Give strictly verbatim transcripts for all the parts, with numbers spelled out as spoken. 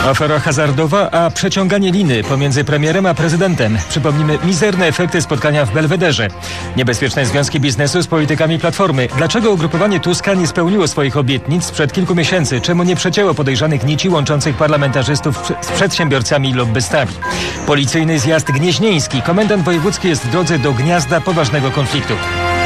Afera hazardowa, a przeciąganie liny pomiędzy premierem a prezydentem. Przypomnijmy mizerne efekty spotkania w Belwederze. Niebezpieczne związki biznesu z politykami Platformy. Dlaczego ugrupowanie Tuska nie spełniło swoich obietnic sprzed kilku miesięcy? Czemu nie przecięło podejrzanych nici łączących parlamentarzystów z przedsiębiorcami i lobbystami? Policyjny zjazd gnieźnieński. Komendant wojewódzki jest w drodze do gniazda poważnego konfliktu.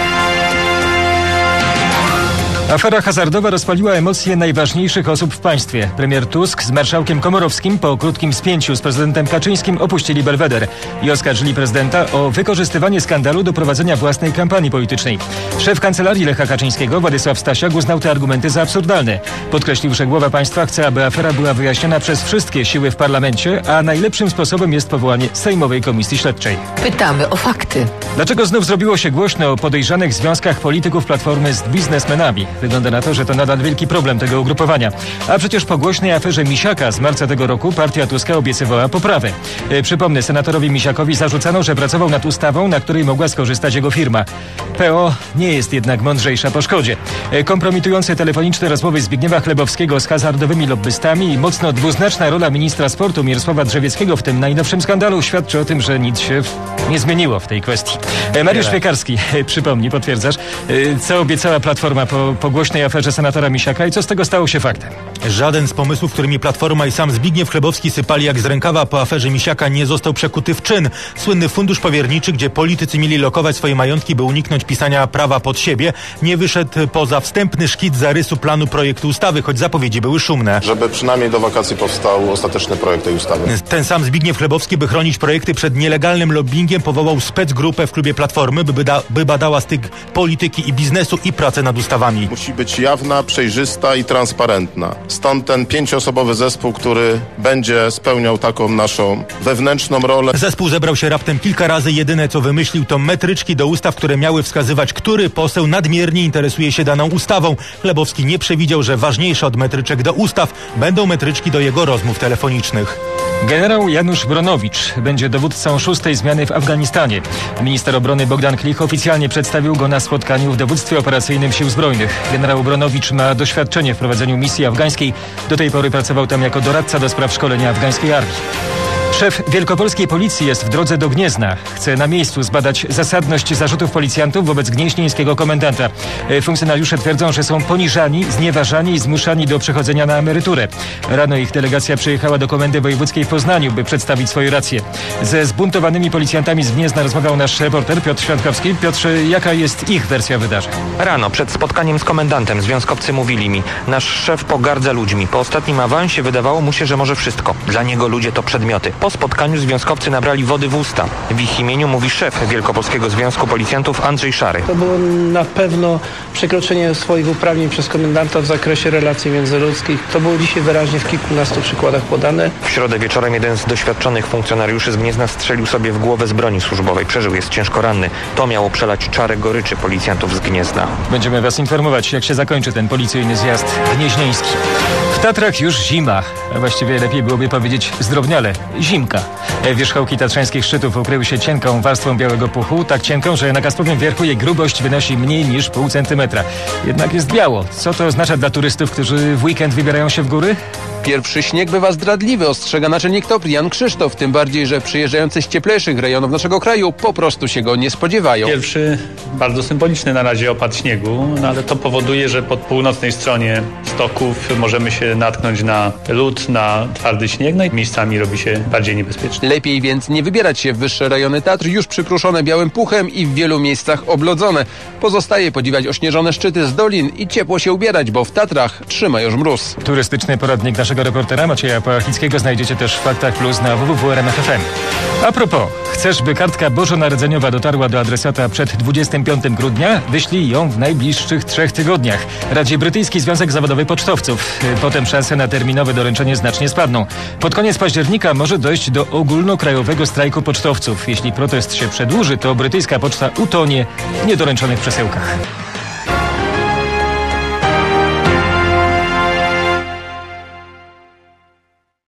Afera hazardowa rozpaliła emocje najważniejszych osób w państwie. Premier Tusk z marszałkiem Komorowskim po krótkim spięciu z prezydentem Kaczyńskim opuścili Belweder i oskarżyli prezydenta o wykorzystywanie skandalu do prowadzenia własnej kampanii politycznej. Szef kancelarii Lecha Kaczyńskiego, Władysław Stasiak, uznał te argumenty za absurdalne. Podkreślił, że głowa państwa chce, aby afera była wyjaśniona przez wszystkie siły w parlamencie, a najlepszym sposobem jest powołanie Sejmowej Komisji Śledczej. Pytamy o fakty. Dlaczego znów zrobiło się głośno o podejrzanych związkach polityków Platformy z biznesmenami? Wygląda na to, że to nadal wielki problem tego ugrupowania. A przecież po głośnej aferze Misiaka z marca tego roku partia Tuska obiecywała poprawę. E, przypomnę, senatorowi Misiakowi zarzucano, że pracował nad ustawą, na której mogła skorzystać jego firma. P O nie jest jednak mądrzejsza po szkodzie. E, kompromitujące telefoniczne rozmowy Zbigniewa Chlebowskiego z hazardowymi lobbystami i mocno dwuznaczna rola ministra sportu Mirosława Drzewieckiego w tym najnowszym skandalu świadczy o tym, że nic się nie zmieniło w tej kwestii. E, Mariusz Piekarski, e, przypomnij, potwierdzasz, e, co obiecała Platforma po, po głośnej aferze senatora Misiaka i co z tego stało się faktem? Żaden z pomysłów, którymi Platforma i sam Zbigniew Chlebowski sypali jak z rękawa po aferze Misiaka, nie został przekuty w czyn. Słynny fundusz powierniczy, gdzie politycy mieli lokować swoje majątki, by uniknąć pisania prawa pod siebie, nie wyszedł poza wstępny szkic zarysu planu projektu ustawy, choć zapowiedzi były szumne. Żeby przynajmniej do wakacji powstał ostateczny projekt tej ustawy. Ten sam Zbigniew Chlebowski, by chronić projekty przed nielegalnym lobbingiem, powołał specgrupę w klubie Platformy, by, bada, by badała styk polityki i biznesu i pracę nad ustawami. Musi być jawna, przejrzysta i transparentna. Stąd ten pięcioosobowy zespół, który będzie spełniał taką naszą wewnętrzną rolę. Zespół zebrał się raptem kilka razy. Jedyne co wymyślił to metryczki do ustaw, które miały wskazywać, który poseł nadmiernie interesuje się daną ustawą. Chlebowski nie przewidział, że ważniejsze od metryczek do ustaw będą metryczki do jego rozmów telefonicznych. Generał Janusz Bronowicz będzie dowódcą szóstej zmiany w Afganistanie. Minister obrony Bogdan Klich oficjalnie przedstawił go na spotkaniu w dowództwie operacyjnym Sił Zbrojnych. Generał Bronowicz ma doświadczenie w prowadzeniu misji afgańskiej. Do tej pory pracował tam jako doradca do spraw szkolenia afgańskiej armii. Szef wielkopolskiej policji jest w drodze do Gniezna. Chce na miejscu zbadać zasadność zarzutów policjantów wobec gnieźnieńskiego komendanta. Funkcjonariusze twierdzą, że są poniżani, znieważani i zmuszani do przechodzenia na emeryturę. Rano ich delegacja przyjechała do Komendy Wojewódzkiej w Poznaniu, by przedstawić swoje racje. Ze zbuntowanymi policjantami z Gniezna rozmawiał nasz reporter Piotr Świadkowski. Piotrze, jaka jest ich wersja wydarzeń? Rano, przed spotkaniem z komendantem, związkowcy mówili mi: nasz szef pogardza ludźmi. Po ostatnim awansie wydawało mu się, że może wszystko. Dla niego ludzie to przedmioty. Po spotkaniu związkowcy nabrali wody w usta. W ich imieniu mówi szef Wielkopolskiego Związku Policjantów Andrzej Szary. To było na pewno przekroczenie swoich uprawnień przez komendanta w zakresie relacji międzyludzkich. To było dzisiaj wyraźnie w kilkunastu przykładach podane. W środę wieczorem jeden z doświadczonych funkcjonariuszy z Gniezna strzelił sobie w głowę z broni służbowej. Przeżył, jest ciężko ranny. To miało przelać czarę goryczy policjantów z Gniezna. Będziemy was informować, jak się zakończy ten policyjny zjazd gnieźnieński. W Tatrach już zima, a właściwie lepiej byłoby powiedzieć zdrobniale, zimka. Wierzchołki tatrzańskich szczytów ukryły się cienką warstwą białego puchu, tak cienką, że na Kaspowym Wierchu jej grubość wynosi mniej niż pół centymetra. Jednak jest biało. Co to oznacza dla turystów, którzy w weekend wybierają się w góry? Pierwszy śnieg bywa zdradliwy, ostrzega naczelnik T O P R Jan Krzysztof, tym bardziej, że przyjeżdżający z cieplejszych rejonów naszego kraju po prostu się go nie spodziewają. Pierwszy, bardzo symboliczny na razie opad śniegu, no ale to powoduje, że po północnej stronie stoków możemy się natknąć na lód, na twardy śnieg, no i miejscami robi się bardziej niebezpiecznie. Lepiej więc nie wybierać się w wyższe rejony Tatr, już przykruszone białym puchem i w wielu miejscach oblodzone. Pozostaje podziwiać ośnieżone szczyty z dolin i ciepło się ubierać, bo w Tatrach trzyma już mróz. Turystyczny poradnik naszego reportera Macieja Pałachnickiego znajdziecie też w Faktach Plus na w w w kropka r m f f m. A propos, chcesz, by kartka bożonarodzeniowa dotarła do adresata przed dwudziestego piątego grudnia? Wyślij ją w najbliższych trzech tygodniach. Radzi Brytyjski Związek Zawodowy Pocztowców. Potem szanse na terminowe doręczenie znacznie spadną. Pod koniec października może dojść do ogólnokrajowego strajku pocztowców. Jeśli protest się przedłuży, to brytyjska poczta utonie w niedoręczonych przesyłkach.